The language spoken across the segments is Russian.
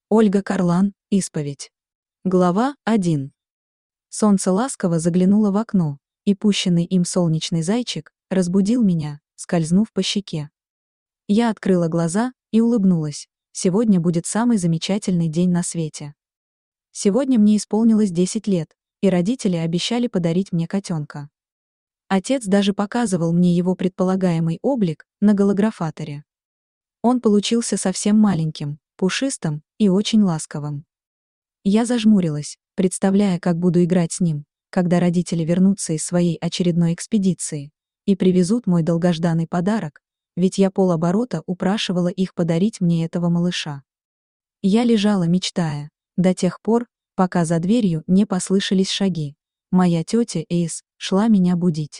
Ольга Карлан, исповедь. Глава 1. Солнце ласково заглянуло в окно, и пущенный им солнечный зайчик разбудил меня, скользнув по щеке. Я открыла глаза и улыбнулась. Сегодня будет самый замечательный день на свете. Сегодня мне исполнилось 10 лет, и родители обещали подарить мне котенка. Отец даже показывал мне его предполагаемый облик на голографаторе. Он получился совсем маленьким, пушистым и очень ласковым. Я зажмурилась, представляя, как буду играть с ним, когда родители вернутся из своей очередной экспедиции и привезут мой долгожданный подарок, ведь я полоборота упрашивала их подарить мне этого малыша. Я лежала, мечтая, до тех пор, пока за дверью не послышались шаги. Моя тетя Эйс шла меня будить.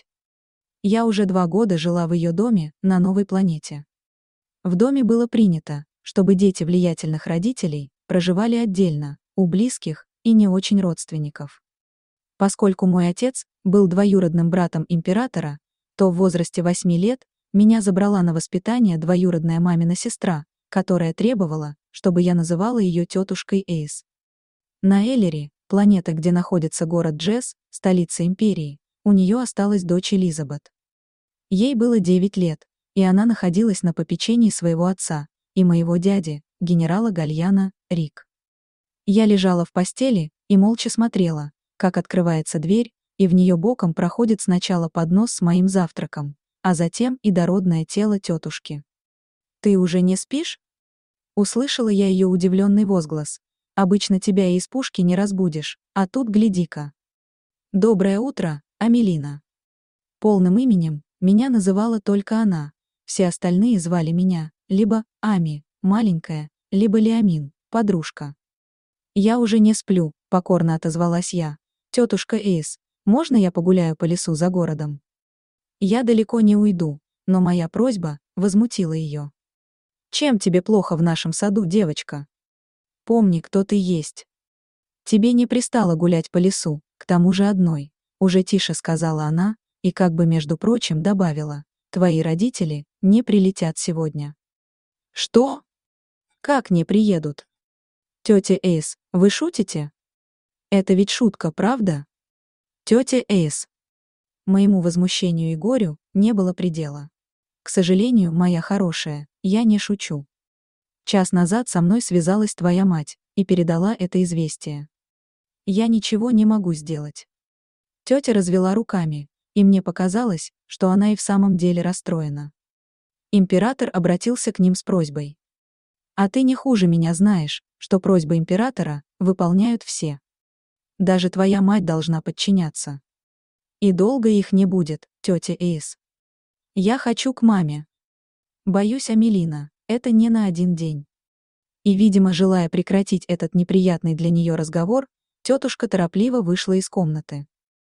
Я уже 2 года жила в ее доме на новой планете. В доме было принято, чтобы дети влиятельных родителей проживали отдельно, у близких и не очень родственников. Поскольку мой отец был двоюродным братом императора, то в возрасте 8 лет меня забрала на воспитание двоюродная мамина сестра, которая требовала, чтобы я называла ее тетушкой Эйс. На Эллере, планета, где находится город Джесс, столица империи, у нее осталась дочь Элизабет. Ей было 9 лет, и она находилась на попечении своего отца и моего дяди, генерала Гальяна, Рик. Я лежала в постели и молча смотрела, как открывается дверь, и в нее боком проходит сначала поднос с моим завтраком, а затем и дородное тело тетушки. «Ты уже не спишь?» Услышала я ее удивленный возглас. «Обычно тебя и из пушки не разбудишь, а тут гляди-ка». «Доброе утро, Амелина». Полным именем меня называла только она, все остальные звали меня либо Ами, маленькая, либо Леомин, подружка. «Я уже не сплю», — покорно отозвалась я. «Тетушка Эйс, можно я погуляю по лесу за городом?» «Я далеко не уйду», но моя просьба возмутила ее. «Чем тебе плохо в нашем саду, девочка? Помни, кто ты есть. Тебе не пристало гулять по лесу, к тому же одной», — уже тише сказала она, и как бы между прочим добавила: «Твои родители не прилетят сегодня». «Что? Как не приедут? Тетя Эйс, вы шутите? Это ведь шутка, правда? Тетя Эйс». Моему возмущению и горю не было предела. «К сожалению, моя хорошая, я не шучу. Час назад со мной связалась твоя мать и передала это известие. Я ничего не могу сделать». Тетя развела руками, и мне показалось, что она и в самом деле расстроена. Император обратился к ним с просьбой. «А ты не хуже меня знаешь, что просьбы императора выполняют все. Даже твоя мать должна подчиняться. И долго их не будет, тетя Эйс. Я хочу к маме. Боюсь, Амелина, это не на один день». И, видимо, желая прекратить этот неприятный для нее разговор, тетушка торопливо вышла из комнаты.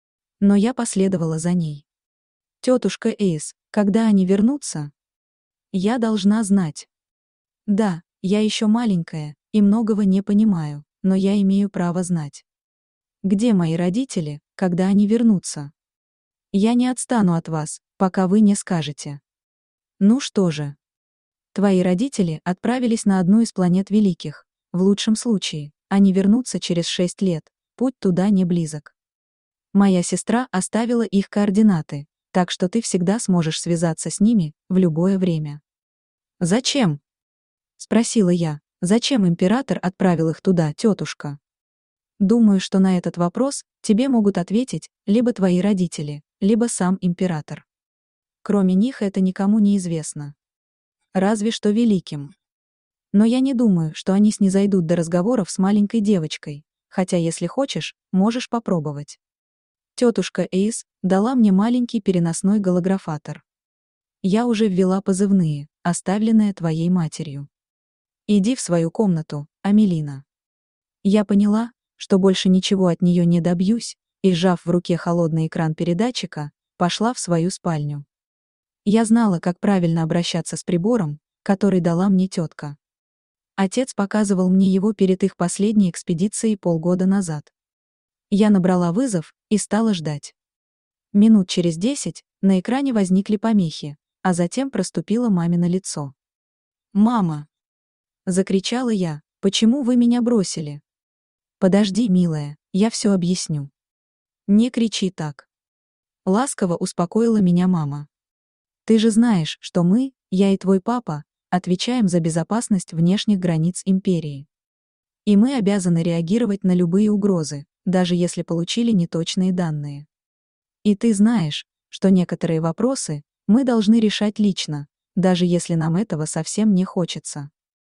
Но я последовала за ней. «Тетушка Эйс, когда они вернутся? Я должна знать». «Да, я еще маленькая и многого не понимаю, но я имею право знать. Где мои родители, когда они вернутся? Я не отстану от вас, пока вы не скажете». «Ну что же. Твои родители отправились на одну из планет великих. В лучшем случае, они вернутся через 6 лет, путь туда не близок. Моя сестра оставила их координаты, так что ты всегда сможешь связаться с ними в любое время». «Зачем?» — спросила я. «Зачем император отправил их туда, тетушка?» Думаю, что на этот вопрос тебе могут ответить либо твои родители, либо сам император. Кроме них это никому не известно. Разве что великим. Но я не думаю, что они снизойдут до разговоров с маленькой девочкой, хотя если хочешь, можешь попробовать. Тетушка Эйс дала мне маленький переносной голографатор. Я уже ввела позывные, оставленные твоей матерью. Иди в свою комнату, Амелина. Я поняла, что больше ничего от нее не добьюсь, и, сжав в руке холодный экран передатчика, пошла в свою спальню. Я знала, как правильно обращаться с прибором, который дала мне тетка. Отец показывал мне его перед их последней экспедицией полгода назад. Я набрала вызов и стала ждать. Минут через 10 на экране возникли помехи, а затем проступило мамино лицо. «Мама!» — закричала я, Почему вы меня бросили? Подожди, милая, я все объясню. Не кричи так. Ласково успокоила меня мама. Ты же знаешь, что мы, я и твой папа, отвечаем за безопасность внешних границ империи. И мы обязаны реагировать на любые угрозы, даже если получили неточные данные. И ты знаешь, что некоторые вопросы мы должны решать лично, даже если нам этого совсем не хочется.